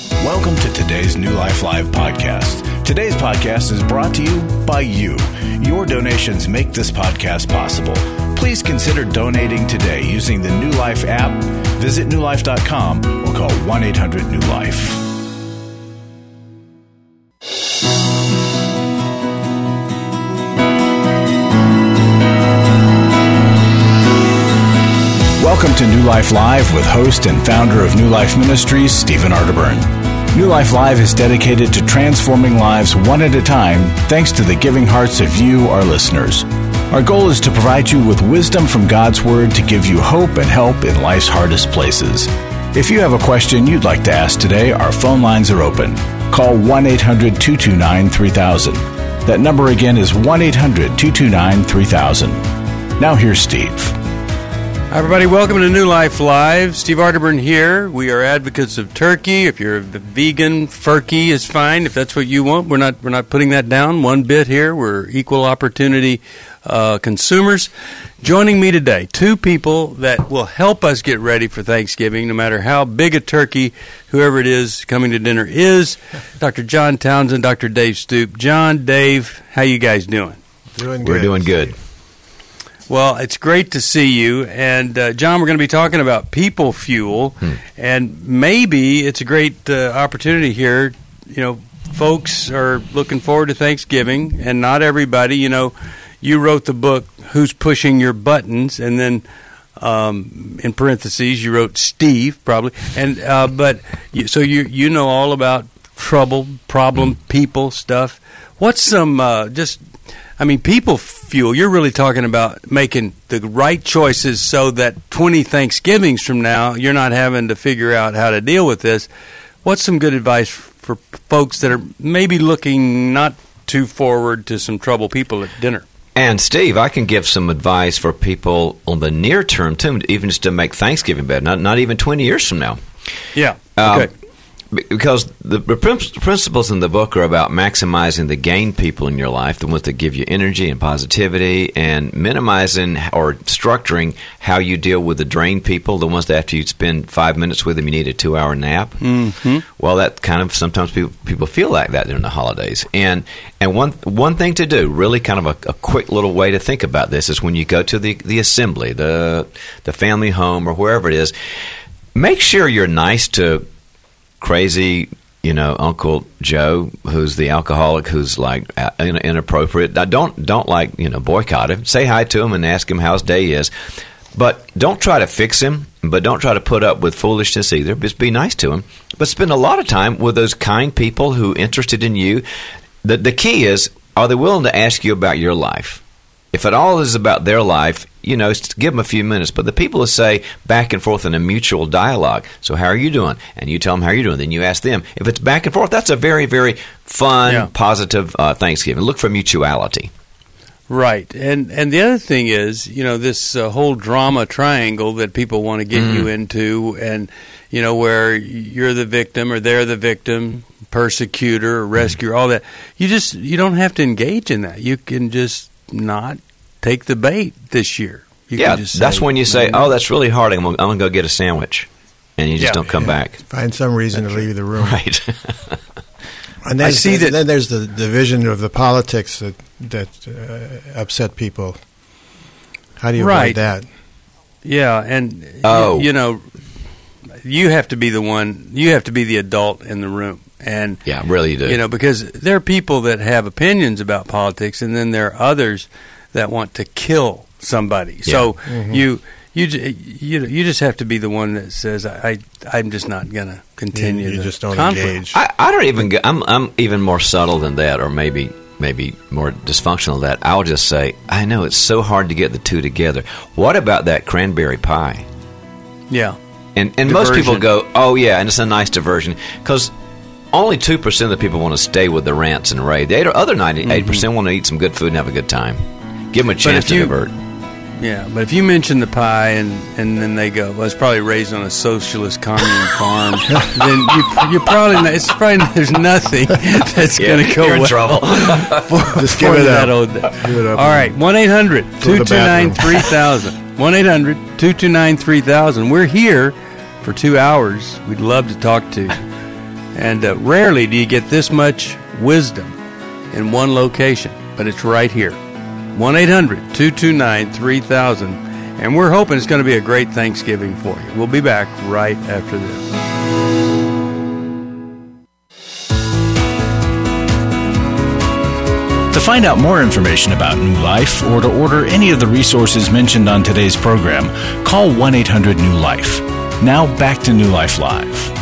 Welcome to today's New Life Live podcast. Today's podcast is brought to you by you. Your donations make this podcast possible. Please consider donating today using the New Life app. Visit newlife.com or call 1-800-NEW-LIFE. Welcome to New Life Live with host and founder of New Life Ministries, Stephen Arterburn. New Life Live is dedicated to transforming lives one at a time thanks to the giving hearts of you, our listeners. Our goal is to provide you with wisdom from God's Word to give you hope and help in life's hardest places. If you have a question you'd like to ask today, our phone lines are open. Call 1-800-229-3000. That number again is 1-800-229-3000. Now here's Steve. Hi, everybody. Welcome to New Life Live. Steve Arterburn here. We are advocates of turkey. If you're a vegan, furkey is fine. If that's what you want, we're not putting that down one bit here. We're equal opportunity consumers. Joining me today, two people that will help us get ready for Thanksgiving, no matter how big a turkey, whoever it is coming to dinner is. Dr. John Townsend, Dr. Dave Stoop. John, Dave, how you guys doing? Doing good. We're doing good. Well, it's great to see you. And, John, we're going to be talking about people fuel. And maybe it's a great opportunity here. You know, folks are looking forward to Thanksgiving, and not everybody. You know, you wrote the book, Who's Pushing Your Buttons? And then in parentheses, you wrote Steve, probably. And so you know all about trouble, problem, people stuff. What's some people fuel, you're really talking about making the right choices so that 20 Thanksgivings from now, you're not having to figure out how to deal with this. What's some good advice for folks that are maybe looking not too forward to some trouble people at dinner? And, Steve, I can give some advice for people on the near term, too, even just to make Thanksgiving better, not even 20 years from now. Yeah, okay. Because the principles in the book are about maximizing the gain people in your life, the ones that give you energy and positivity, and minimizing or structuring how you deal with the drain people, the ones that after you spend 5 minutes with them, you need a 2-hour nap. Mm-hmm. Well, that kind of sometimes people feel like that during the holidays. And one thing to do, really kind of a quick little way to think about this, is when you go to the assembly, the family home, or wherever it is, make sure you're nice to crazy, Uncle Joe, who's the alcoholic, who's like inappropriate. Don't boycott him. Say hi to him and ask him how his day is. But don't try to fix him, but don't try to put up with foolishness either. Just be nice to him. But spend a lot of time with those kind people who are interested in you. The key is, are they willing to ask you about your life? If it all is about their life, give them a few minutes. But the people who say back and forth in a mutual dialogue, so how are you doing? And you tell them how you're doing. Then you ask them. If it's back and forth, that's a very, very fun, positive Thanksgiving. Look for mutuality. Right. And the other thing is, this whole drama triangle that people want to get you into, and, where you're the victim or they're the victim, persecutor or rescuer, all that. You don't have to engage in that. You can just not take the bait this year. That's when you say, "Oh, that's really hard. I'm going to go get a sandwich," and you just don't come back. Find some reason to leave the room. Right. And then there's the division of the politics that upset people. How do you avoid that? Yeah, and you have to be the one. You have to be the adult in the room. And really you do. Because there are people that have opinions about politics, and then there are others that want to kill somebody. Yeah. So you just have to be the one that says, I'm just not going to continue. You just don't conflict. engage. I don't even. I'm even more subtle than that, or maybe more dysfunctional than that. I'll just say, I know it's so hard to get the two together. What about that cranberry pie? Yeah. And most people go, oh yeah, and it's a nice diversion because only 2% of the people want to stay with the rants and rave. The other 98% want to eat some good food and have a a good time. Give them a chance to divert. Yeah, but if you mention the pie and then they go, well, it's probably raised on a socialist commune farm, then you probably not, there's nothing that's going to go you're in trouble. Just give it up. Give it up. All right, 1-800-229-3000. 1-800-229-3000. We're here for 2 hours. We'd love to talk to you. And rarely do you get this much wisdom in one location, but it's right here. 1-800-229-3000. And we're hoping it's going to be a great Thanksgiving for you. We'll be back right after this. To find out more information about New Life or to order any of the resources mentioned on today's program, call 1-800-NEW-LIFE. Now back to New Life Live.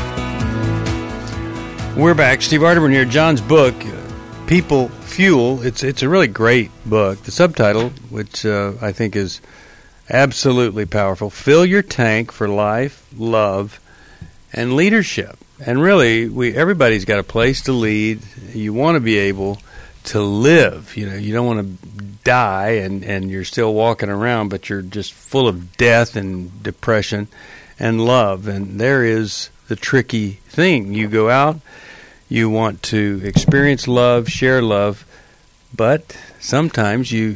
We're back. Steve Arterburn here. John's book, People Fuel. It's a really great book. The subtitle, which I think is absolutely powerful, Fill Your Tank for Life, Love, and Leadership. And really, everybody's got a place to lead. You want to be able to live. You don't want to die and you're still walking around, but you're just full of death and depression and love. And there is the tricky thing. You go out, you want to experience love, share love, but sometimes you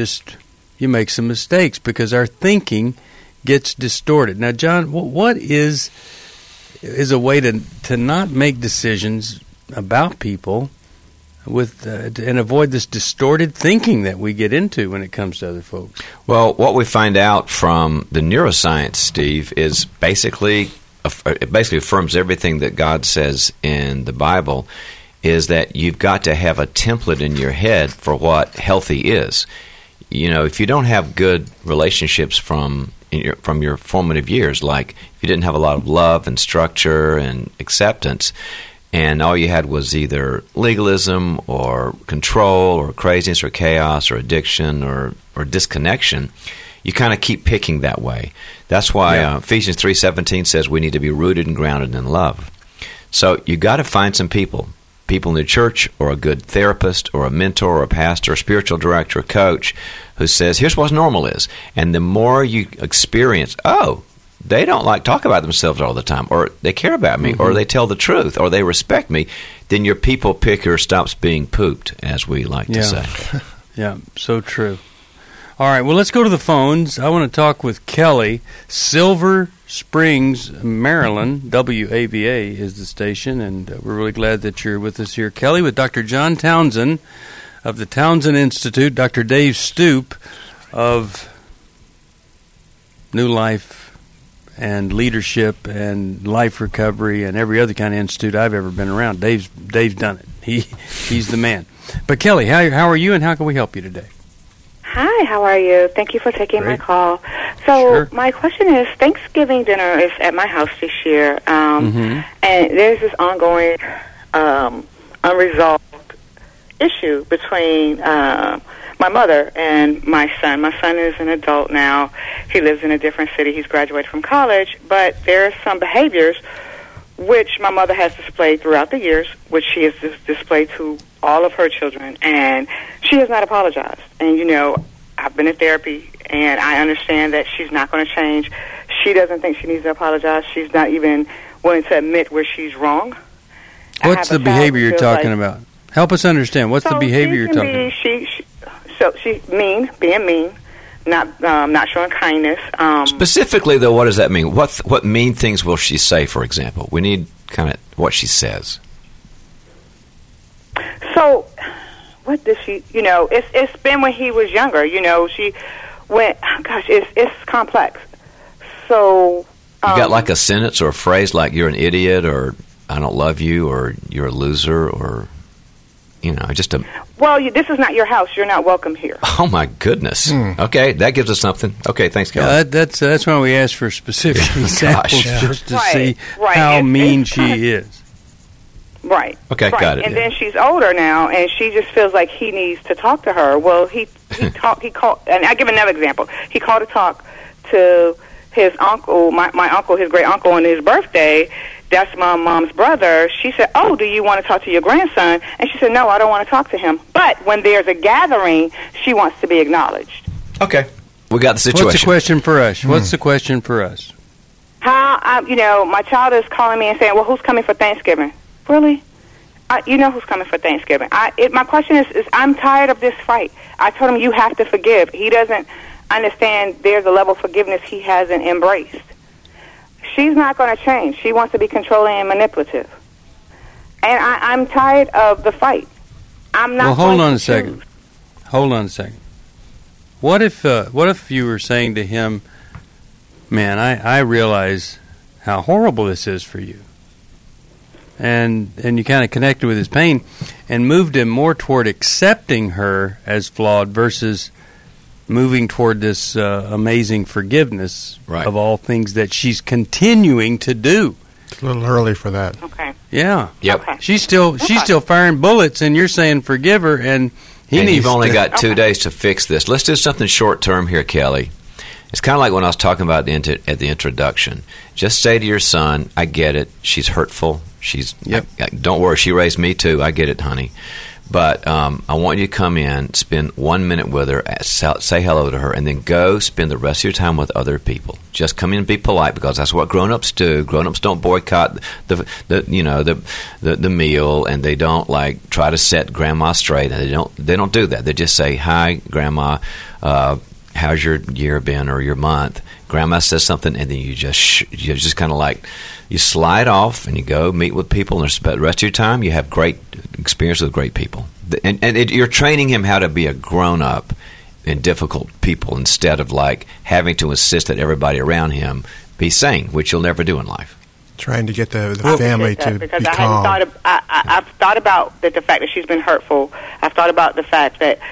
make some mistakes because our thinking gets distorted. Now, John, what is a way to not make decisions about people with and avoid this distorted thinking that we get into when it comes to other folks? Well, what we find out from the neuroscience, Steve, is it basically affirms everything that God says in the Bible, is that you've got to have a template in your head for what healthy is. If you don't have good relationships from your formative years, like if you didn't have a lot of love and structure and acceptance, and all you had was either legalism or control or craziness or chaos or addiction or disconnection, you kind of keep picking that way. That's why Ephesians 3:17 says we need to be rooted and grounded in love. So you got to find some people in the church or a good therapist or a mentor or a pastor, a spiritual director, a coach who says, here's what normal is. And the more you experience, they don't talk about themselves all the time, or they care about me, or they tell the truth, or they respect me, then your people picker stops being pooped, as we like to say. Yeah, so true. All right, well, let's go to the phones. I want to talk with Kelly. Silver Springs, Maryland, WAVA is the station, and we're really glad that you're with us here. Kelly, with Dr. John Townsend of the Townsend Institute, Dr. Dave Stoop of New Life and Leadership and Life Recovery and every other kind of institute I've ever been around. Dave's done it. He's the man. But Kelly, how are you, and how can we help you today? Hi, how are you? Thank you for taking my call. So my question is, Thanksgiving dinner is at my house this year, and there's this ongoing unresolved issue between my mother and my son. My son is an adult now. He lives in a different city. He's graduated from college, but there are some behaviors which my mother has displayed throughout the years, which she has displayed to all of her children, and she has not apologized. And, I've been in therapy, and I understand that she's not going to change. She doesn't think she needs to apologize. She's not even willing to admit where she's wrong. What's the behavior you're talking about? Help us understand. What's the behavior you're talking about? She's being mean, not showing kindness. Specifically, though, what does that mean? What mean things will she say, for example? We need kind of what she says. So, what does she, it's been when he was younger, she went, it's complex. So. You got like a sentence or a phrase like you're an idiot or I don't love you or you're a loser or, just a. Well, this is not your house. You're not welcome here. Oh, my goodness. Okay, that gives us something. Okay, thanks, Kelly. That's why we ask for specific examples just to see how mean she is. Right. Okay, got it. And then she's older now, and she just feels like he needs to talk to her. Well, he called, and I give another example. He called to talk to his uncle, my uncle, his great uncle, on his birthday. That's my mom's brother. She said, "Oh, do you want to talk to your grandson?" And she said, "No, I don't want to talk to him." But when there's a gathering, she wants to be acknowledged. Okay, we got the situation. What's the question for us? What's the question for us? How my child is calling me and saying, "Well, who's coming for Thanksgiving?" Really? You know who's coming for Thanksgiving. My question is I'm tired of this fight. I told him you have to forgive. He doesn't understand there's a level of forgiveness he hasn't embraced. She's not going to change. She wants to be controlling and manipulative. And I'm tired of the fight. I'm not. Well, hold on a second. Hold on a second. What if you were saying to him, "Man, I realize how horrible this is for you," and you kind of connected with his pain and moved him more toward accepting her as flawed versus moving toward this amazing forgiveness of all things that she's continuing to do. It's a little early for that. Okay. Yeah. Yep. Okay. She's still firing bullets, and you're saying forgive her, and you've only got 2 days to fix this. Let's do something short term here, Kelly. It's kind of like when I was talking about at the introduction. Just say to your son, "I get it. She's hurtful. Don't worry. She raised me too. I get it, honey. But I want you to come in, spend 1 minute with her, say hello to her, and then go spend the rest of your time with other people. Just come in and be polite, because that's what grown-ups do. Grown-ups don't boycott the meal, and they don't try to set grandma straight. And they don't do that. They just say, "Hi, grandma. How's your year been or your month?" Grandma says something, and then you just kind of you slide off and you go meet with people, and the rest of your time you have great experience with great people. And you're training him how to be a grown-up in difficult people instead of having to insist that everybody around him be sane, which you'll never do in life. Trying to get the family to be calm. I've thought about the fact that she's been hurtful. I've thought about the fact that,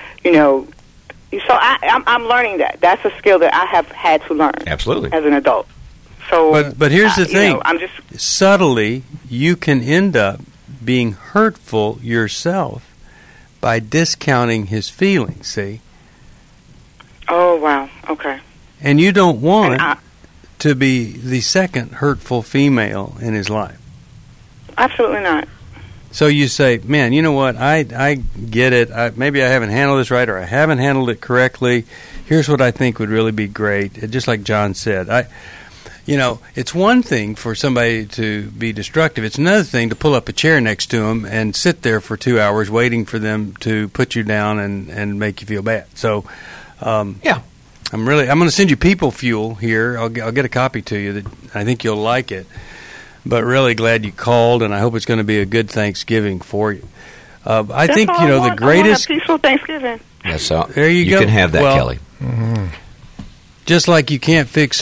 so I'm learning that. That's a skill that I have had to learn. Absolutely. As an adult. So, but here's the thing. I'm just subtly, you can end up being hurtful yourself by discounting his feelings, see? Oh, wow. Okay. And you don't want to be the second hurtful female in his life. Absolutely not. So you say, "Man, you know what? I get it. Maybe I haven't handled this right, or I haven't handled it correctly. Here's what I think would really be great." Just like John said, it's one thing for somebody to be destructive. It's another thing to pull up a chair next to them and sit there for 2 hours waiting for them to put you down and make you feel bad. So, I'm going to send you People Fuel here. I'll get a copy to you. That I think you'll like it. But really glad you called, and I hope it's going to be a good Thanksgiving for you. I think the greatest. I want a peaceful Thanksgiving. That's all. There you go. You can have that, Kelly. Mm-hmm. Just like you can't fix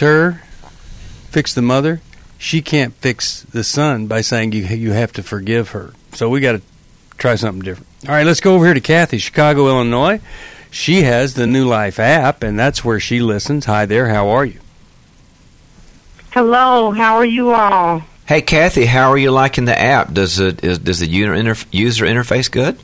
the mother, she can't fix the son by saying you have to forgive her. So we got to try something different. All right, let's go over here to Kathy, Chicago, Illinois. She has the New Life app, and that's where she listens. Hi there. How are you? Hello. How are you all? Hey, Kathy, how are you liking the app? Does the user interface good?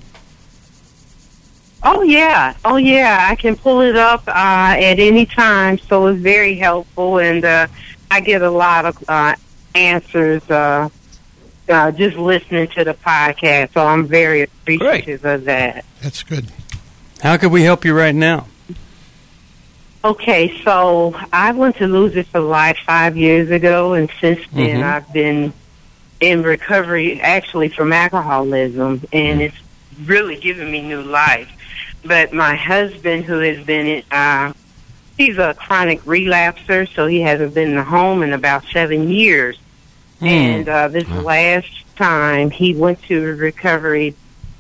Oh yeah. I can pull it up at any time, so it's very helpful, and I get a lot of answers just listening to the podcast. So I'm very appreciative of that. That's good. How can we help you right now? Okay, so I went to Lose It for Life 5 years ago, and since then I've been in recovery, actually, from alcoholism, and it's really given me new life. But my husband, who has been, he's a chronic relapser, so he hasn't been in the home in about 7 years. And this last time, he went to recovery,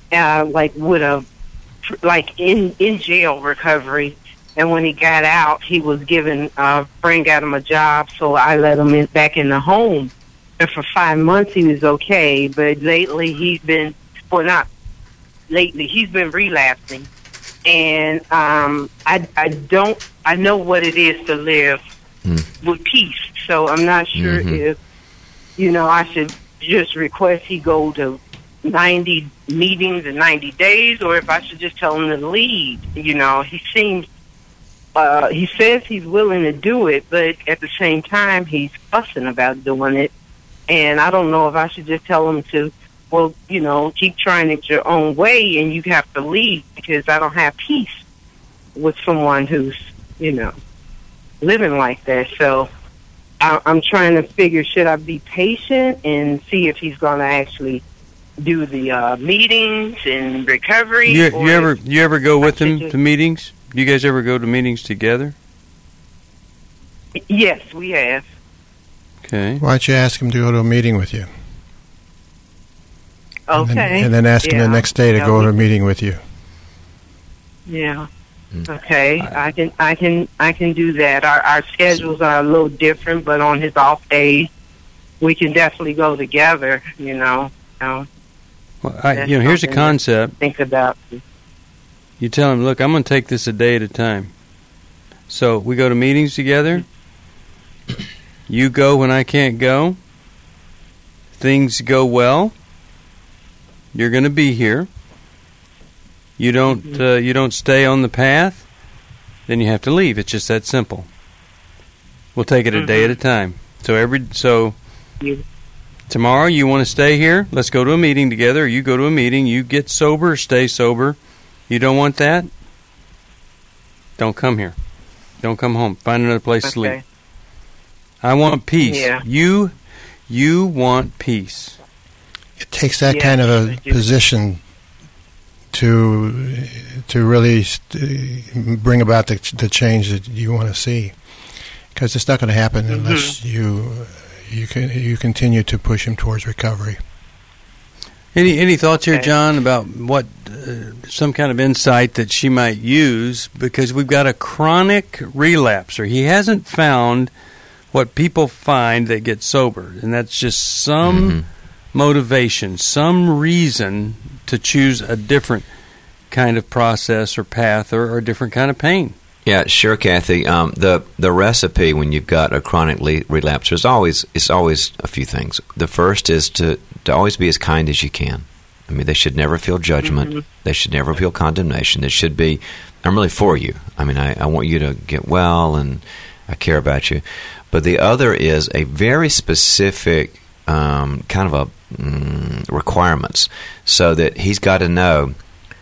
in jail recovery. And when he got out, he was given, Frank got him a job, so I let him back in the home. And for 5 months, he was okay. But lately, he's been relapsing. And I know what it is to live with peace. So I'm not sure if, I should just request he go to 90 meetings in 90 days, or if I should just tell him to leave. He seems... he says he's willing to do it, but at the same time, he's fussing about doing it. And I don't know if I should just tell him to, keep trying it your own way, and you have to leave, because I don't have peace with someone who's, living like that. So I'm trying to figure, should I be patient and see if he's going to actually do the meetings and recovery? You ever go with him to meetings? Do you guys ever go to meetings together? Yes, we have. Okay. Why don't you ask him to go to a meeting with you? Okay. And then ask him the next day to go to a meeting with you. Yeah. Okay. I can do that. Our schedules are a little different, but on his off days, we can definitely go together. Well, here's a concept. Think about. You tell him, look, I'm going to take this a day at a time. So we go to meetings together. You go when I can't go. Things go well. You're going to be here. You don't stay on the path, then you have to leave. It's just that simple. We'll take it a day at a time. So tomorrow you want to stay here? Let's go to a meeting together. Or you go to a meeting. You get sober, stay sober. You don't want that? Don't come here. Don't come home. Find another place to sleep. I want peace. Yeah. You want peace. It takes that kind of a position to really bring about the change that you want to see, because it's not going to happen unless you continue to push him towards recovery. Any thoughts here, John, about what some kind of insight that she might use? Because we've got a chronic relapser. He hasn't found what people find that get sober, and that's just some motivation, some reason to choose a different kind of process or path or a different kind of pain. Yeah, sure, Kathy. The recipe when you've got a chronically relapse is always a few things. The first is to always be as kind as you can. I mean, they should never feel judgment. They should never feel condemnation. It should be, I'm really for you. I mean, I want you to get well, and I care about you. But the other is a very specific kind of a requirements, so that he's got to know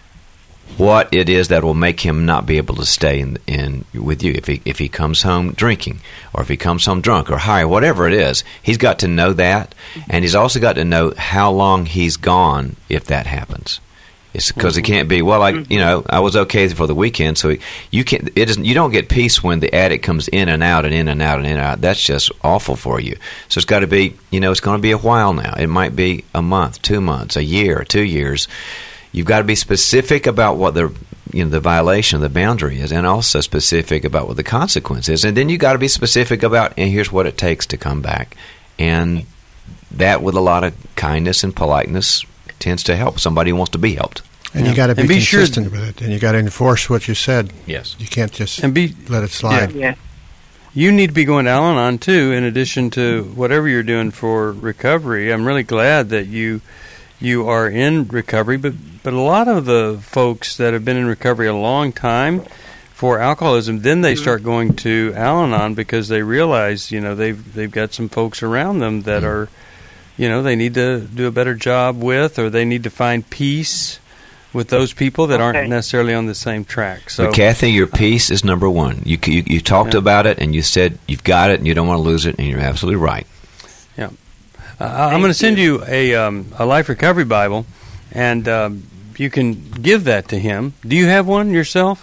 what it is that will make him not be able to stay in with you. If he comes home drinking, or if he comes home drunk or high, whatever it is, he's got to know that, and he's also got to know how long he's gone if that happens. It's because it can't be, well, I was okay for the weekend, so you don't get peace when the addict comes in and out and in and out and in and out. That's just awful for you. So it's got to be, it's going to be a while now. It might be a month, 2 months, a year, 2 years. You've got to be specific about what the violation, the boundary is, and also specific about what the consequence is. And then you've got to be specific about, and here's what it takes to come back. And that, with a lot of kindness and politeness, tends to help somebody who wants to be helped. And you got to be consistent with it, and you got to enforce what you said. Yes, you can't just let it slide. Yeah. You need to be going to Al-Anon too, in addition to whatever you're doing for recovery. I'm really glad that you are in recovery, but a lot of the folks that have been in recovery a long time for alcoholism, then they start going to Al-Anon because they realize, they've got some folks around them that are, they need to do a better job with, or they need to find peace with those people that aren't necessarily on the same track. So, but Kathy, your peace is number one. You talked about it, and you said you've got it, and you don't want to lose it, and you're absolutely right. Yeah, I'm going to send you a Life Recovery Bible, and you can give that to him. Do you have one yourself?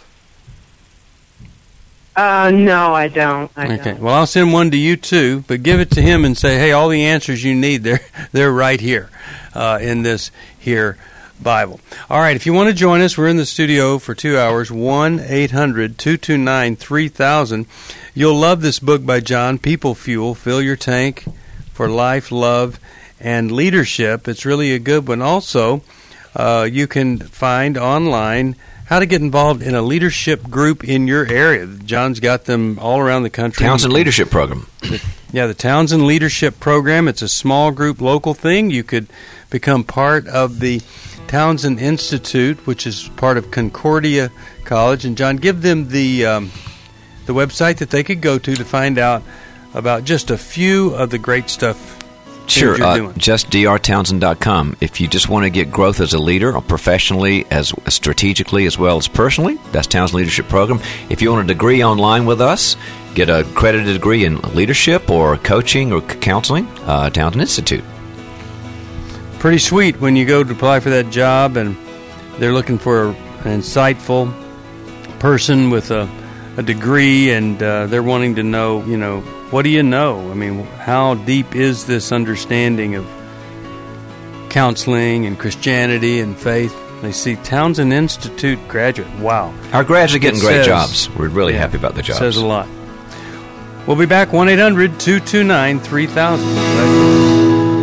No, I don't. Okay. Well, I'll send one to you too, but give it to him and say, "Hey, all the answers you need, they're right here in this here Bible." All right, if you want to join us, we're in the studio for 2 hours, 1-800-229-3000. You'll love this book by John, People Fuel, Fill Your Tank for Life, Love, and Leadership. It's really a good one. Also, you can find online how to get involved in a leadership group in your area. John's got them all around the country. Townsend Leadership Program. The Townsend Leadership Program. It's a small group, local thing. You could become part of the Townsend Institute, which is part of Concordia College. And John, give them the website that they could go to find out about just a few of the great stuff. Sure, just drtownsend.com. If you just want to get growth as a leader, or professionally, as strategically, as well as personally, that's Townsend Leadership Program. If you want a degree online with us, get a accredited degree in leadership or coaching or counseling, Townsend Institute. Pretty sweet when you go to apply for that job and they're looking for an insightful person with a degree, and they're wanting to know, what do you know? I mean, how deep is this understanding of counseling and Christianity and faith. They see Townsend Institute graduate. Wow. Our grads are getting great jobs. We're really happy about the jobs. Says a lot. We'll be back 1-800-229-3000.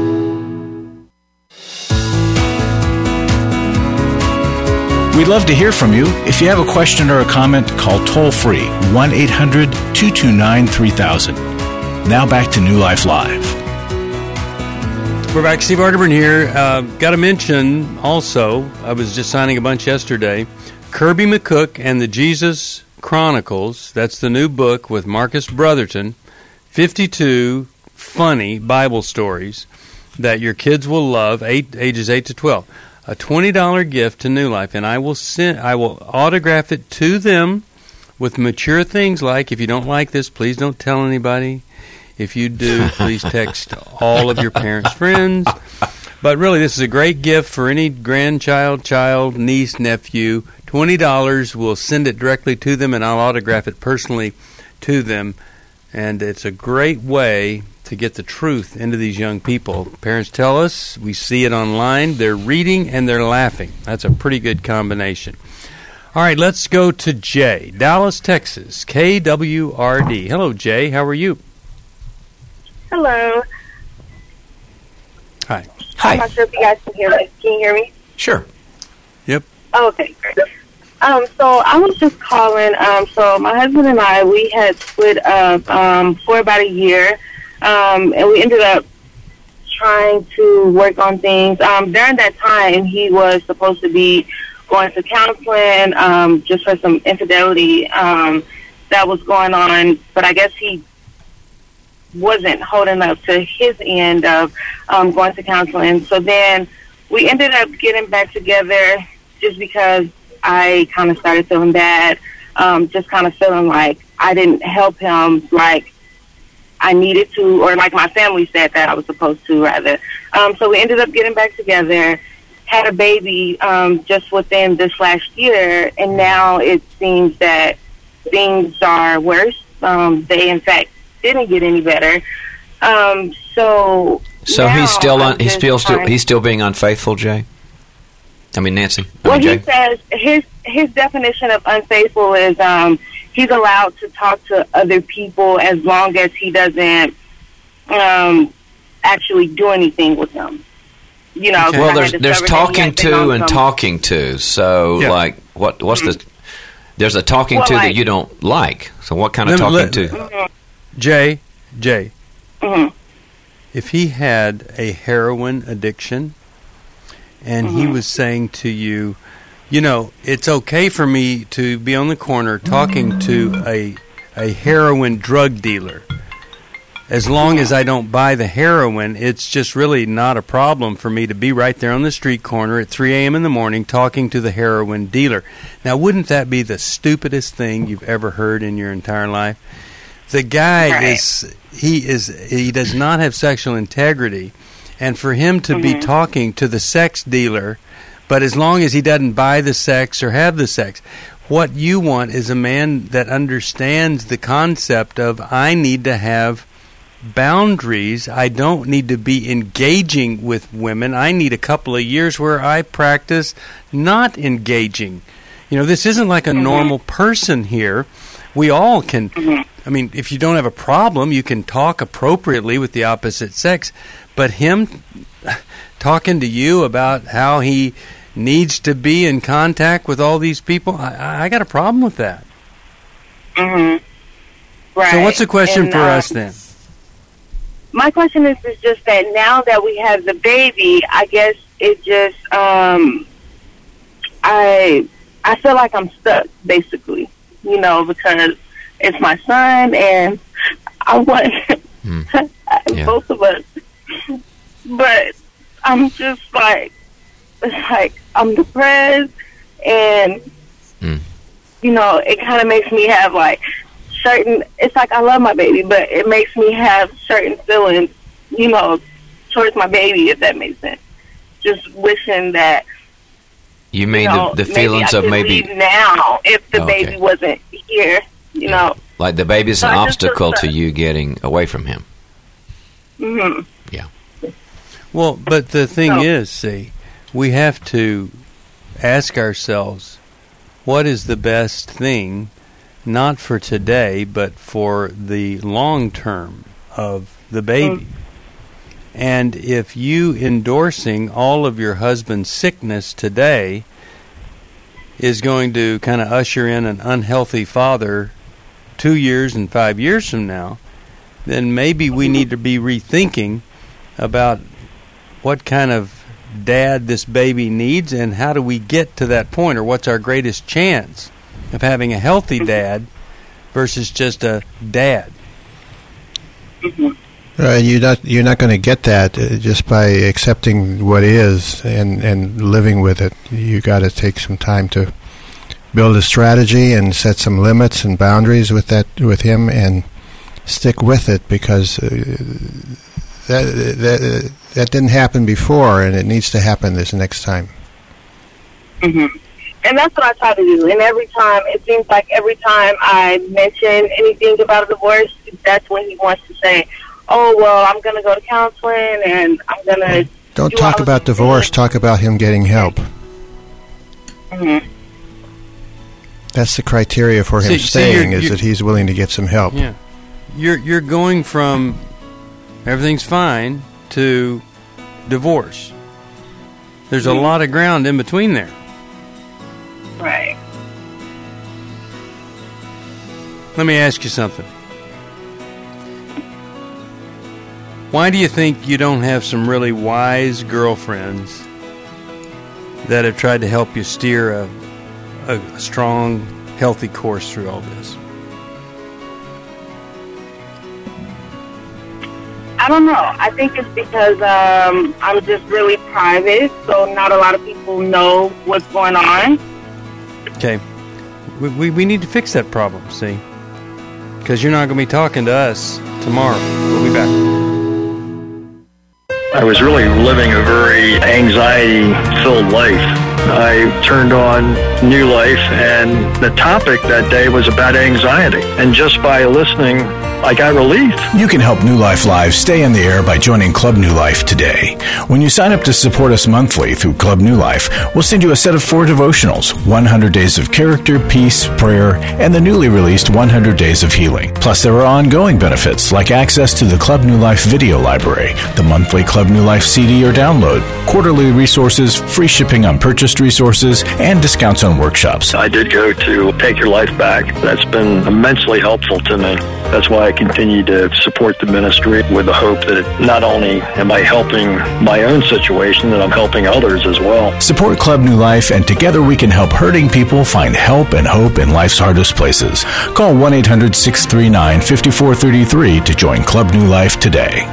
We'd love to hear from you. If you have a question or a comment, call toll-free 1-800-229-3000. Now back to New Life Live. We're back. Steve Arterburn here. Got to mention also, I was just signing a bunch yesterday, Kirby McCook and the Jesus Chronicles. That's the new book with Marcus Brotherton. 52 funny Bible stories that your kids will love, ages 8 to 12. A $20 gift to New Life, and I will autograph it to them with mature things like, if you don't like this, please don't tell anybody. If you do, please text all of your parents' friends. But really, this is a great gift for any grandchild, child, niece, nephew. $20, we'll send it directly to them, and I'll autograph it personally to them. And it's a great way to get the truth into these young people. Parents tell us, we see it online, they're reading and they're laughing. That's a pretty good combination. All right, let's go to Jay, Dallas, Texas, KWRD. Hello, Jay. How are you? Hello. Hi. I'm not sure if you guys can hear me. Can you hear me? Sure. Yep. Oh, okay, great. So I was just calling. So my husband and I, we had split up for about a year, and we ended up trying to work on things. During that time, he was supposed to be going to counseling just for some infidelity that was going on, but I guess he wasn't holding up to his end of going to counseling. So then we ended up getting back together just because I kind of started feeling bad, just kind of feeling like I didn't help him like I needed to, or like my family said that I was supposed to, rather. So we ended up getting back together, had a baby just within this last year, and now it seems that things are worse. They, in fact, didn't get any better. So he's still being unfaithful, Jay? I mean, Nancy. He says his definition of unfaithful is he's allowed to talk to other people as long as he doesn't actually do anything with them. You know. Okay. Well, there's talking to and talking to. So, like, what's the? There's a talking to that you don't like. So, what kind of talking to? Mm-hmm. Jay. Mm-hmm. If he had a heroin addiction, and he was saying to you, you know, it's okay for me to be on the corner talking to a heroin drug dealer. As long as I don't buy the heroin, it's just really not a problem for me to be right there on the street corner at 3 a.m. in the morning talking to the heroin dealer. Now, wouldn't that be the stupidest thing you've ever heard in your entire life? The guy he does not have sexual integrity. And for him to be talking to the sex dealer, but as long as he doesn't buy the sex or have the sex, what you want is a man that understands the concept of I need to have boundaries. I don't need to be engaging with women. I need a couple of years where I practice not engaging. You know, this isn't like a normal person here. We all can, I mean, if you don't have a problem, you can talk appropriately with the opposite sex. But him talking to you about how he needs to be in contact with all these people, I got a problem with that. Right. So what's the question for us then? My question is just that now that we have the baby, I guess it just, I feel like I'm stuck, basically, you know, because it's my son and I want both of us. But I'm just like I'm depressed, and you know, it kind of makes me have like certain. It's like I love my baby, but it makes me have certain feelings, you know, towards my baby, if that makes sense. Just wishing that. You mean the feelings of maybe leave now if the baby wasn't here, you know. Like the baby's an obstacle to you getting away from him. Mm-hmm. Yeah. Well, but the thing is, see, we have to ask ourselves, what is the best thing, not for today, but for the long term of the baby? And if you endorsing all of your husband's sickness today is going to kind of usher in an unhealthy father 2 years and 5 years from now, then maybe we need to be rethinking about what kind of dad this baby needs and how do we get to that point, or what's our greatest chance of having a healthy dad versus just a dad. You're not going to get that just by accepting what is and living with it. You got to take some time to build a strategy and set some limits and boundaries with him, and stick with it, because that didn't happen before, and it needs to happen this next time. Mm-hmm. And that's what I try to do. And it seems like every time I mention anything about a divorce, that's when he wants to say, oh, well, I'm going to go to counseling, and I'm going to... Don't talk about divorce. Talk about him getting help. Mm-hmm. That's the criteria for him staying, is that he's willing to get some help. Yeah. You're going from everything's fine to divorce. There's a lot of ground in between there. Right. Let me ask you something. Why do you think you don't have some really wise girlfriends that have tried to help you steer a strong, healthy course through all this? I don't know. I think it's because I'm just really private, so not a lot of people know what's going on. Okay. We need to fix that problem, see? Because you're not going to be talking to us tomorrow. We'll be back. I was really living a very anxiety-filled life. I turned on New Life, and the topic that day was about anxiety. And just by listening, I got relief. You can help New Life Live stay in the air by joining Club New Life today. When you sign up to support us monthly through Club New Life, we'll send you a set of 4 devotionals, 100 Days of Character, Peace, Prayer, and the newly released 100 Days of Healing. Plus, there are ongoing benefits like access to the Club New Life video library, the monthly Club New Life CD or download, quarterly resources, free shipping on purchased resources, and discounts on workshops. I did go to Take Your Life Back. That's been immensely helpful to me. That's why I continue to support the ministry with the hope that not only am I helping my own situation, that I'm helping others as well. Support Club New Life, and together we can help hurting people find help and hope in life's hardest places. Call 1-800-639-5433 to join Club New Life today.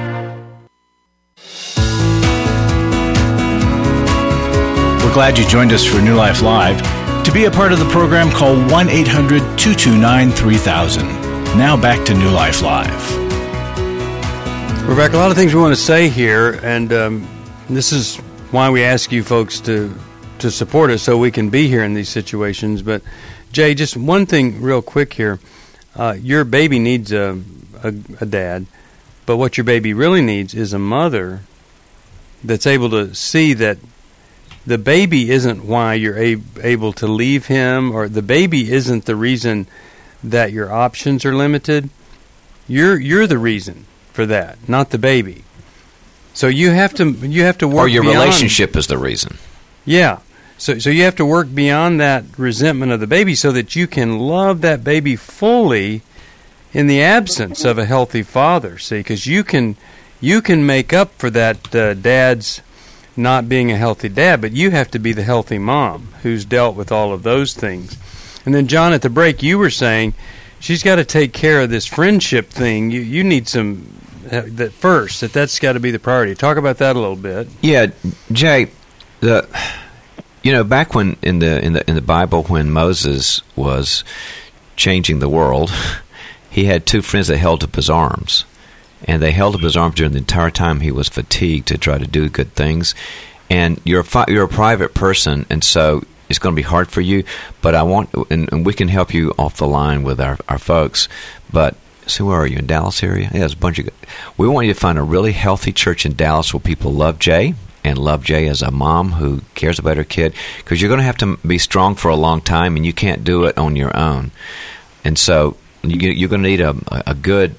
We're glad you joined us for New Life Live. To be a part of the program, call 1-800-229-3000. Now back to New Life Live. We're back. A lot of things we want to say here, and this is why we ask you folks to support us so we can be here in these situations. But, Jay, just one thing real quick here. Your baby needs a dad, but what your baby really needs is a mother that's able to see that the baby isn't why you're able to leave him, or the baby isn't the reason that your options are limited. You're the reason for that, not the baby. So you have to work. Or your beyond, relationship is the reason. Yeah. So you have to work beyond that resentment of the baby so that you can love that baby fully in the absence of a healthy father. See, because you can make up for that dad's not being a healthy dad, but you have to be the healthy mom who's dealt with all of those things. And then, John, at the break, you were saying she's got to take care of this friendship thing. You need some that first. That's got to be the priority. Talk about that a little bit. Yeah, Jay. Back when in the Bible, when Moses was changing the world, he had 2 friends that held up his arms, and they held up his arms during the entire time he was fatigued to try to do good things. And you're a private person, and so it's going to be hard for you, but I want, and we can help you off the line with our folks, but So where are you, in Dallas area? Yeah, there's a bunch of good. We want you to find a really healthy church in Dallas where people love Jay and love Jay as a mom who cares about her kid, because you're going to have to be strong for a long time, and you can't do it on your own. And so you're going to need a good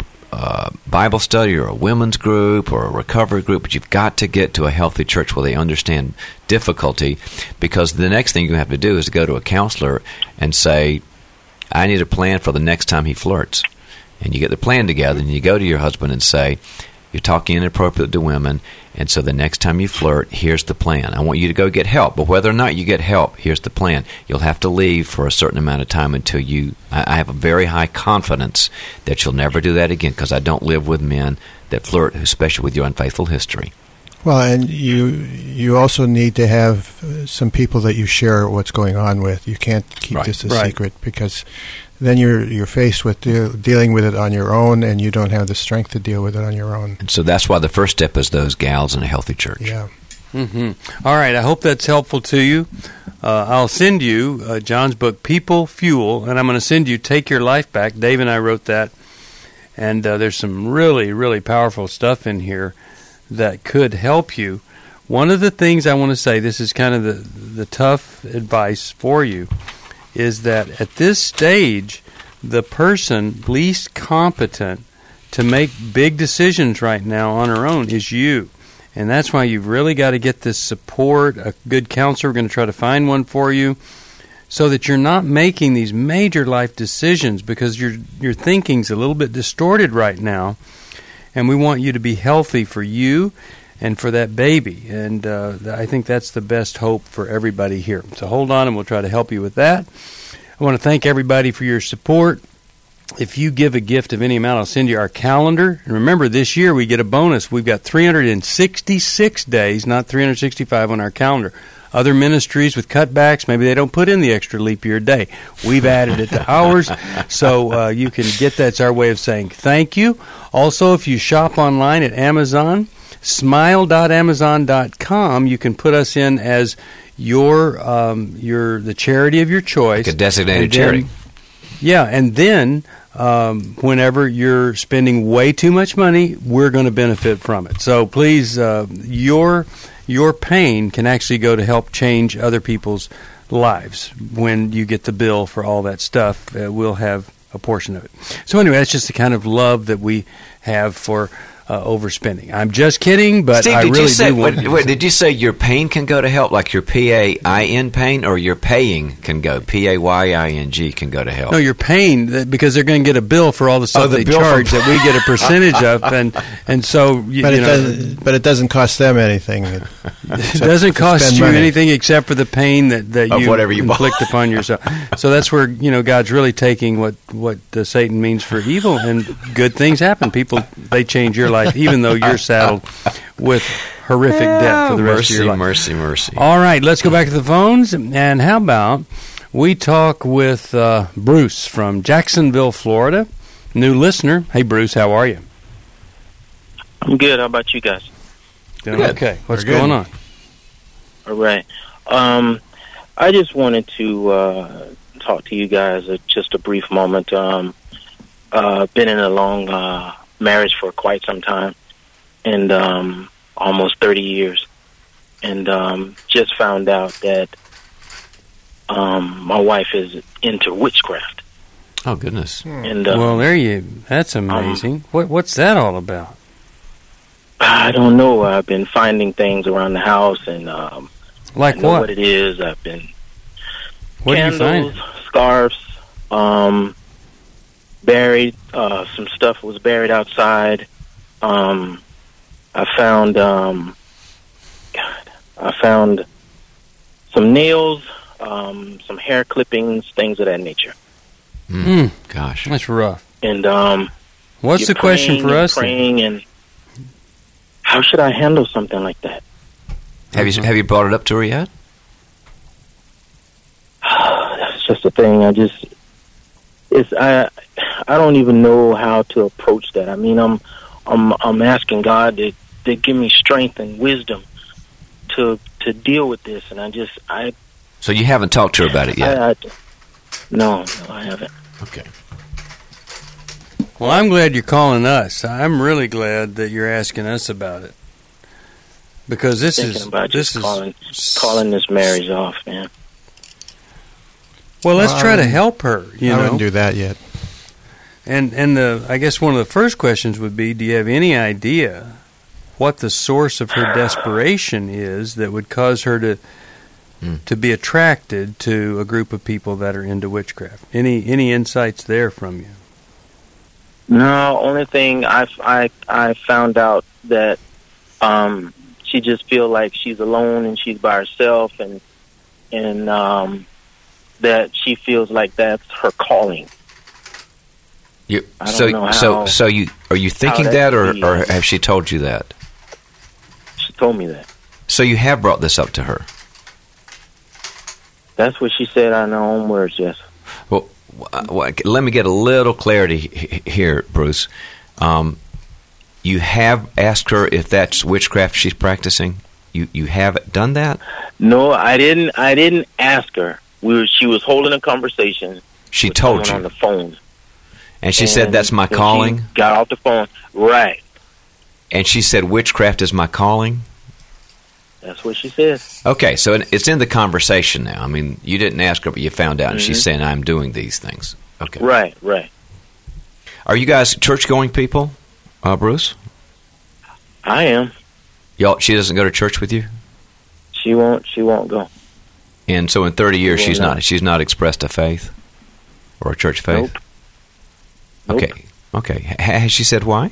Bible study or a women's group or a recovery group, but you've got to get to a healthy church where they understand difficulty, because the next thing you have to do is to go to a counselor and say, I need a plan for the next time he flirts. And you get the plan together, and you go to your husband and say, you're talking inappropriately to women, and so the next time you flirt, here's the plan. I want you to go get help, but whether or not you get help, here's the plan. You'll have to leave for a certain amount of time until I have a very high confidence that you'll never do that again, because I don't live with men that flirt, especially with your unfaithful history. Well, and you also need to have some people that you share what's going on with. You can't keep this a secret, because then you're faced with dealing with it on your own, and you don't have the strength to deal with it on your own. And so that's why the first step is those gals in a healthy church. Yeah. Mm-hmm. All right, I hope that's helpful to you. I'll send you John's book, People Fuel, and I'm going to send you Take Your Life Back. Dave and I wrote that, and there's some really, really powerful stuff in here that could help you. One of the things I want to say, this is kind of the tough advice for you, is that at this stage, the person least competent to make big decisions right now on her own is you. And that's why you've really got to get this support, a good counselor. We're going to try to find one for you, so that you're not making these major life decisions, because your thinking's a little bit distorted right now. And we want you to be healthy for you and for that baby. And I think that's the best hope for everybody here. So hold on, and we'll try to help you with that. I want to thank everybody for your support. If you give a gift of any amount, I'll send you our calendar. And remember, this year we get a bonus. We've got 366 days, not 365, on our calendar. Other ministries with cutbacks, maybe they don't put in the extra leap year day. We've added it to ours, so you can get that. It's our way of saying thank you. Also, if you shop online at Amazon, smile.amazon.com, you can put us in as the charity of your choice. Like a designated charity. Yeah, and then whenever you're spending way too much money, we're going to benefit from it. So please, your pain can actually go to help change other people's lives. When you get the bill for all that stuff, we'll have a portion of it. So anyway, that's just the kind of love that we have for overspending. I'm just kidding, but Steve, I really do want wait, did you say your pain can go to help, like your PAIN pain, or your paying can go, PAYING can go to help? No, your pain, because they're going to get a bill for all the stuff they charge that we get a percentage of, and so but it doesn't cost them anything. It doesn't cost you anything except for the pain that you inflict upon yourself. So that's where God's really taking what Satan means for evil, and good things happen. People, they change your life, even though you're saddled with horrific debt for the rest of your life. Mercy. All right, let's go back to the phones. And how about we talk with Bruce from Jacksonville, Florida, new listener. Hey, Bruce, how are you? I'm good. How about you guys? Doing okay. What's going on? All right. I just wanted to talk to you guys just a brief moment. Been in a long marriage for quite some time, and almost 30 years, and just found out that my wife is into witchcraft. Oh, goodness. And well, that's amazing. What's that all about? I don't know. I've been finding things around the house, and like I know what it is. I've been candles, scarves, buried. Some stuff was buried outside. I found some nails, some hair clippings, things of that nature. Gosh, that's rough. And what's the question for us? Praying, and how should I handle something like that? Have you brought it up to her yet? That's just the thing. I don't even know how to approach that. I mean, I'm asking God to give me strength and wisdom to deal with this, and I. So you haven't talked to her about it yet? No, I haven't. Okay. Well, I'm glad you're calling us. I'm really glad that you're asking us about it, because this is calling this marriage off, man. Well, let's try to help her. I wouldn't do that yet. And I guess one of the first questions would be: do you have any idea what the source of her desperation is that would cause her to be attracted to a group of people that are into witchcraft? Any insights there from you? No, only thing I found out that she just feels like she's alone and she's by herself, and that she feels like that's her calling. So are you thinking that, or have she told you that? She told me that. So you have brought this up to her? That's what she said in her own words, yes. Well, let me get a little clarity here, Bruce. You have asked her if that's witchcraft she's practicing? You have done that? No, I didn't ask her. She was holding a conversation. She told you on the phone, and she said, "That's my calling." She got off the phone, right? And she said, "Witchcraft is my calling." That's what she said. Okay, so it's in the conversation now. I mean, you didn't ask her, but you found out, and she's saying, "I'm doing these things." Okay, right. Are you guys church-going people, Bruce? I am. She doesn't go to church with you? She won't go. And so in 30 years, she's not expressed a faith or a church faith? Nope. Okay. Has she said why?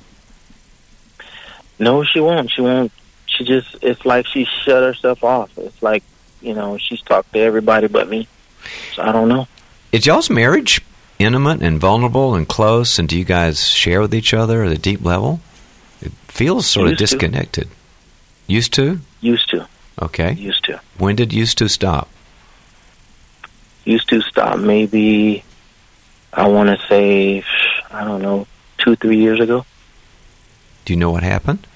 No, she won't. She just, it's like she shut herself off. It's like, she's talked to everybody but me. So I don't know. Is y'all's marriage intimate and vulnerable and close, and do you guys share with each other at a deep level? It feels sort of disconnected. Used to? Used to. Okay. Used to. When did used to stop? Used to stop maybe, I want to say, 2-3 years ago. Do you know what happened?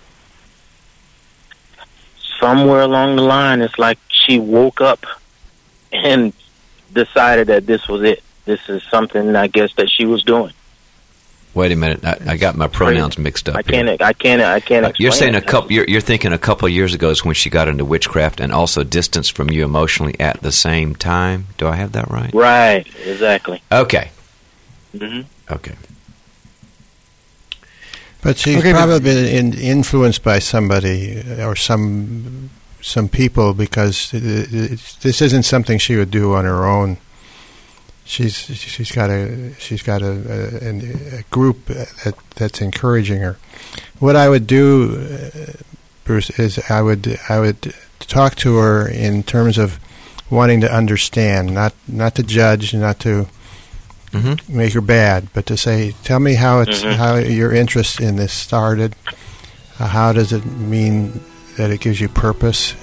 Somewhere along the line, it's like she woke up and decided that this was it. This is something, I guess, that she was doing. Wait a minute, I got my pronouns mixed up. I can't explain. You're saying you're thinking a couple of years ago is when she got into witchcraft and also distanced from you emotionally at the same time. Do I have that right? Right, exactly. Okay. Mm-hmm. Okay. But she's probably been influenced by somebody or some people, because this isn't something she would do on her own. She's got a group that's encouraging her. What I would do, Bruce, is I would talk to her in terms of wanting to understand, not to judge, not to make her bad, but to say, tell me how your interest in this started. How does it mean that it gives you purpose?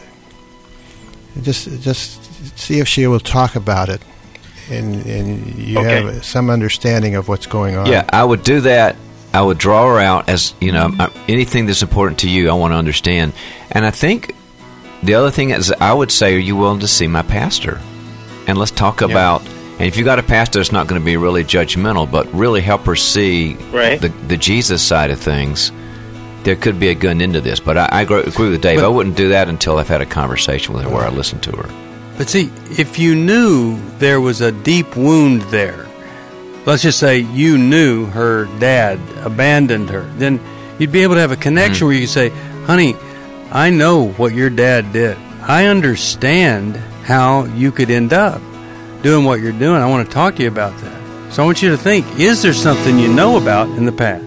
Just see if she will talk about it. And you have some understanding of what's going on. Yeah, I would do that. I would draw her out as, anything that's important to you, I want to understand. And I think the other thing is, I would say, are you willing to see my pastor? And let's talk about, and if you got a pastor that's not going to be really judgmental, but really help her see the Jesus side of things, there could be a good end to this. But I agree with Dave. I wouldn't do that until I've had a conversation with her where I listen to her. But see, if you knew there was a deep wound there, let's just say you knew her dad abandoned her, then you'd be able to have a connection where you could say, honey, I know what your dad did. I understand how you could end up doing what you're doing. I want to talk to you about that. So I want you to think, is there something you know about in the past?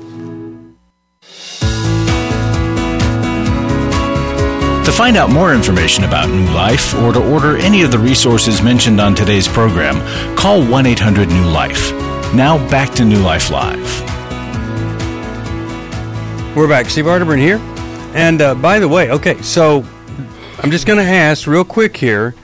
To find out more information about New Life or to order any of the resources mentioned on today's program, call 1-800-NEW-LIFE. Now back to New Life Live. We're back. Steve Arterburn here. And by the way, so I'm just going to ask real quick here,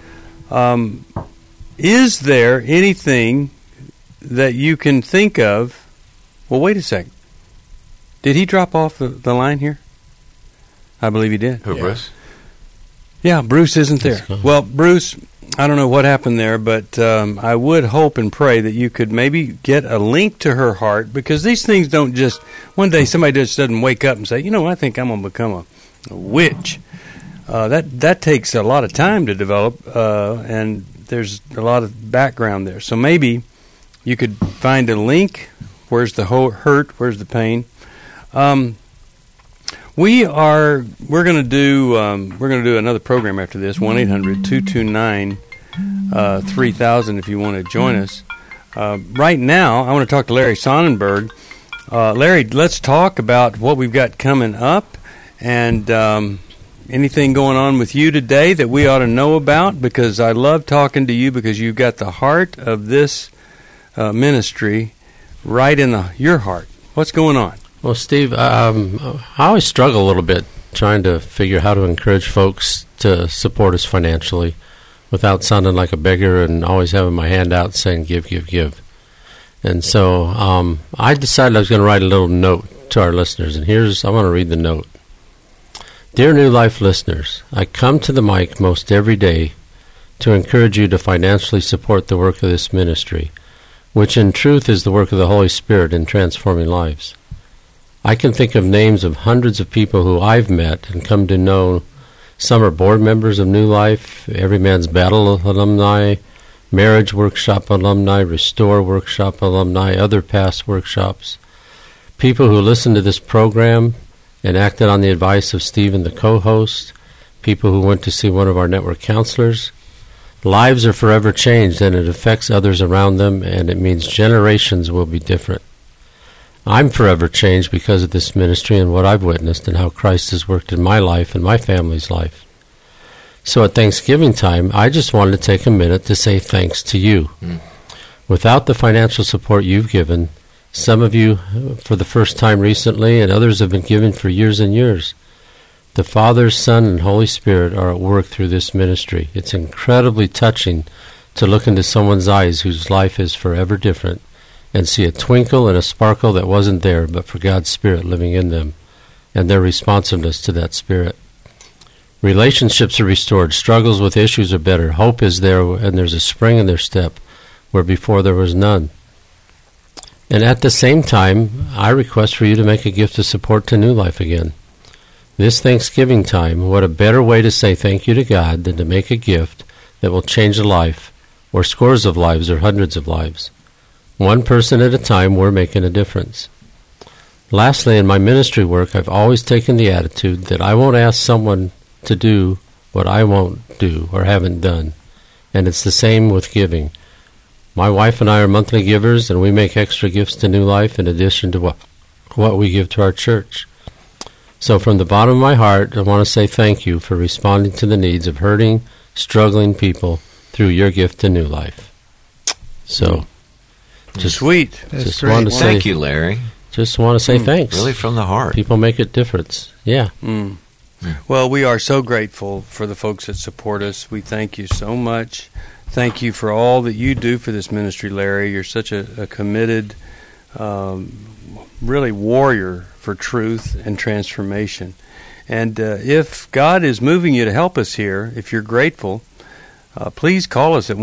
is there anything that you can think of? Well, wait a second. Did he drop off the line here? I believe he did. Who, Bruce? Yeah, Bruce isn't there. Well, Bruce, I don't know what happened there, but I would hope and pray that you could maybe get a link to her heart, because these things don't just, one day somebody just doesn't wake up and say, I think I'm going to become a witch. That takes a lot of time to develop, and there's a lot of background there. So maybe you could find a link. Where's the hurt? Where's the pain? We're going to do another program after this. 1-800-229-3000 if you want to join us. Right now, I want to talk to Larry Sonnenberg. Larry, let's talk about what we've got coming up, and anything going on with you today that we ought to know about, because I love talking to you, because you've got the heart of this ministry right in your heart. What's going on? Well, Steve, I always struggle a little bit trying to figure how to encourage folks to support us financially without sounding like a beggar and always having my hand out saying, give, give, give. And so I decided I was going to write a little note to our listeners, and I want to read the note. Dear New Life listeners, I come to the mic most every day to encourage you to financially support the work of this ministry, which in truth is the work of the Holy Spirit in transforming lives. I can think of names of hundreds of people who I've met and come to know. Some are board members of New Life, Every Man's Battle alumni, Marriage Workshop alumni, Restore Workshop alumni, other past workshops. People who listen to this program and acted on the advice of Stephen, the co-host. People who went to see one of our network counselors. Lives are forever changed, and it affects others around them, and it means generations will be different. I'm forever changed because of this ministry and what I've witnessed and how Christ has worked in my life and my family's life. So at Thanksgiving time, I just wanted to take a minute to say thanks to you. Without the financial support you've given, some of you for the first time recently, and others have been giving for years and years, the Father, Son, and Holy Spirit are at work through this ministry. It's incredibly touching to look into someone's eyes whose life is forever different and see a twinkle and a sparkle that wasn't there but for God's Spirit living in them and their responsiveness to that Spirit. Relationships are restored. Struggles with issues are better. Hope is there, and there's a spring in their step where before there was none. And at the same time, I request for you to make a gift of support to New Life again. This Thanksgiving time, what a better way to say thank you to God than to make a gift that will change a life, or scores of lives, or hundreds of lives. One person at a time, we're making a difference. Lastly, in my ministry work, I've always taken the attitude that I won't ask someone to do what I won't do or haven't done. And it's the same with giving. My wife and I are monthly givers, and we make extra gifts to New Life in addition to what we give to our church. So from the bottom of my heart, I want to say thank you for responding to the needs of hurting, struggling people through your gift to New Life. So, just sweet. Just want to say thank you, Larry. Just want to say thanks. Really from the heart. People make a difference. Yeah. Well, we are so grateful for the folks that support us. We thank you so much. Thank you for all that you do for this ministry, Larry. You're such a committed, really warrior for truth and transformation. And if God is moving you to help us here, if you're grateful, please call us at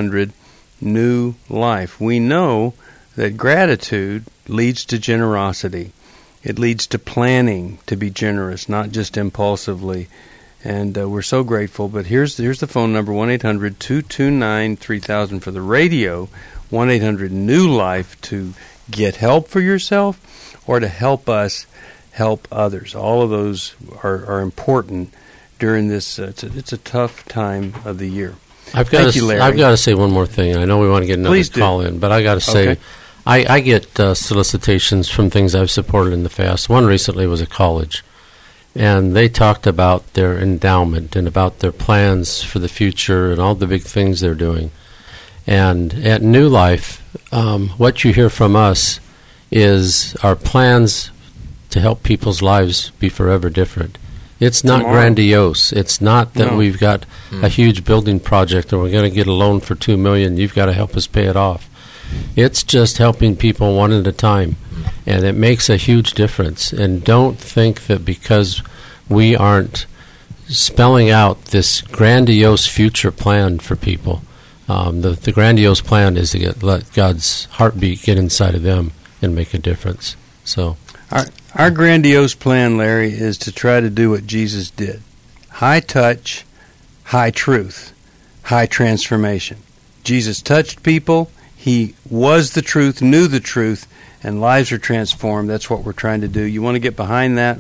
1-800-NEW-LIFE. We know that gratitude leads to generosity. It leads to planning to be generous, not just impulsively. And we're so grateful. But here's the phone number, 1-800-229-3000 for the radio, 1-800-NEW-LIFE to get help for yourself or to help us help others. All of those are important during this. It's a tough time of the year. I've got to say one more thing. I know we want to get another call in, but I got to say, I get solicitations from things I've supported in the past. One recently was a college, and they talked about their endowment and about their plans for the future and all the big things they're doing. And at New Life, what you hear from us is our plans to help people's lives be forever different. It's not grandiose. It's not that we've got a huge building project and we're going to get a loan for $2 million. You've got to help us pay it off. It's just helping people one at a time, and it makes a huge difference. And don't think that because we aren't spelling out this grandiose future plan for people. The grandiose plan is to let God's heartbeat get inside of them and make a difference. So, our grandiose plan, Larry, is to try to do what Jesus did: high touch, high truth, high transformation. Jesus touched people. He was the truth, knew the truth, and lives are transformed. That's what we're trying to do. You want to get behind that?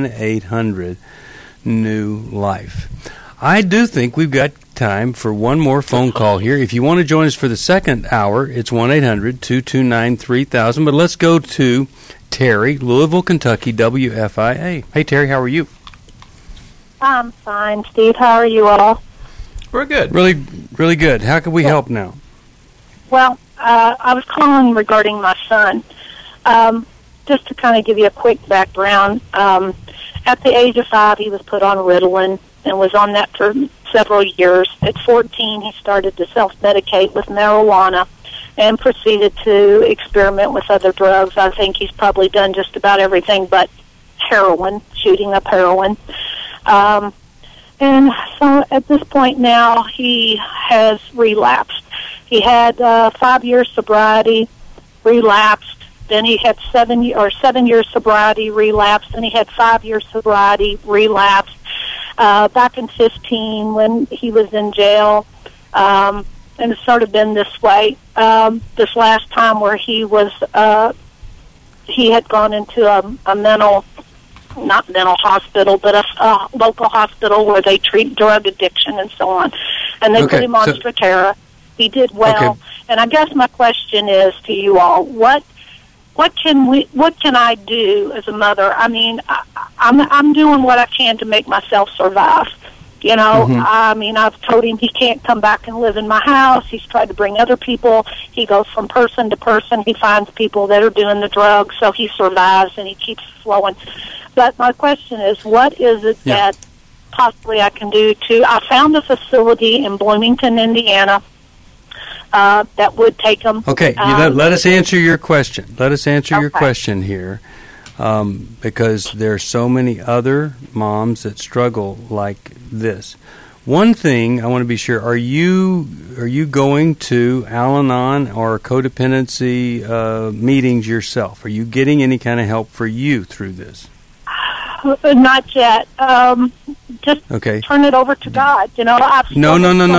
1-800-NEW-LIFE. I do think we've got time for one more phone call here. If you want to join us for the second hour, it's 1-800-229-3000. But let's go to Terry, Louisville, Kentucky, WFIA. Hey, Terry, how are you? I'm fine, Steve. How are you all? We're good. Really, really good. How can we help now? Well, I was calling regarding my son. Just to kind of give you a quick background, at the age of 5, he was put on Ritalin and was on that for several years. At 14, he started to self-medicate with marijuana and proceeded to experiment with other drugs. I think he's probably done just about everything but heroin, shooting up heroin. And so at this point now, he has relapsed. He had 5 years sobriety, relapsed. Then he had 7 years sobriety, relapsed. Then he had 5 years sobriety, relapsed. Back in 15, when he was in jail, and it's sort of been this way. This last time where he was, he had gone into a not mental hospital, but a local hospital where they treat drug addiction and so on. And they put him on Strattera. He did well. Okay. And I guess my question is to you all, what can I do as a mother? I mean, I'm doing what I can to make myself survive. You know, I mean, I've told him he can't come back and live in my house. He's tried to bring other people. He goes from person to person. He finds people that are doing the drugs, so he survives and he keeps flowing. But my question is, what is it that possibly I can do to... I found a facility in Bloomington, Indiana, that would take them... Okay, let us answer your question. Let us answer your question here, because there are so many other moms that struggle like this. One thing I want to be sure, are you going to Al-Anon or codependency meetings yourself? Are you getting any kind of help for you through this? Not yet. Just turn it over to God. You know, No.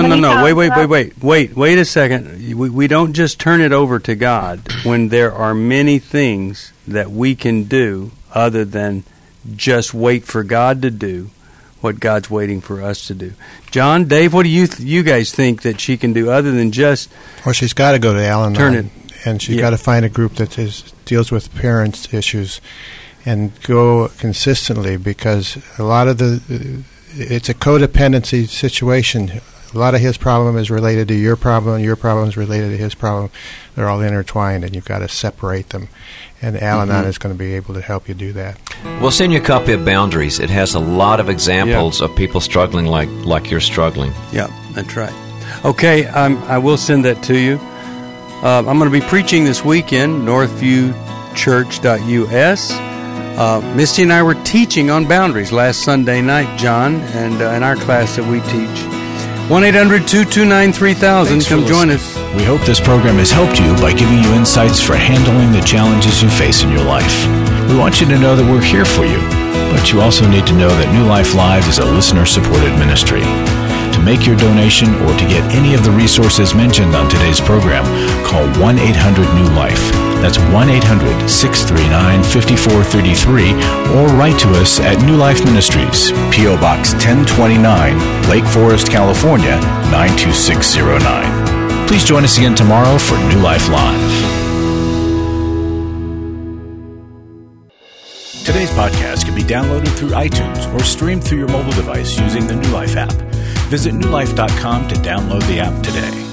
Wait a second. We don't just turn it over to God when there are many things that we can do other than just wait for God to do what God's waiting for us to do. John, Dave, what do you guys think that she can do other than just... Well, she's got to go to Al-Anon. Turn it. And she's got to find a group that deals with parents' issues and go consistently, because a lot of it's a codependency situation. A lot of his problem is related to your problem is related to his problem. They're all intertwined, and you've got to separate them. And Al-Anon is going to be able to help you do that. We'll send you a copy of Boundaries. It has a lot of examples of people struggling like you're struggling. Yeah, that's right. Okay, I will send that to you. I'm going to be preaching this weekend, northviewchurch.us. Misty and I were teaching on boundaries last Sunday night, John, and in our class that we teach. 1-800-229-3000. Come join us. We hope this program has helped you by giving you insights for handling the challenges you face in your life. We want you to know that we're here for you, but you also need to know that New Life Live is a listener-supported ministry. To make your donation or to get any of the resources mentioned on today's program, call 1-800-NEW-LIFE. That's 1-800-639-5433, or write to us at New Life Ministries, P.O. Box 1029, Lake Forest, California, 92609. Please join us again tomorrow for New Life Live. Today's podcast can be downloaded through iTunes or streamed through your mobile device using the New Life app. Visit newlife.com to download the app today.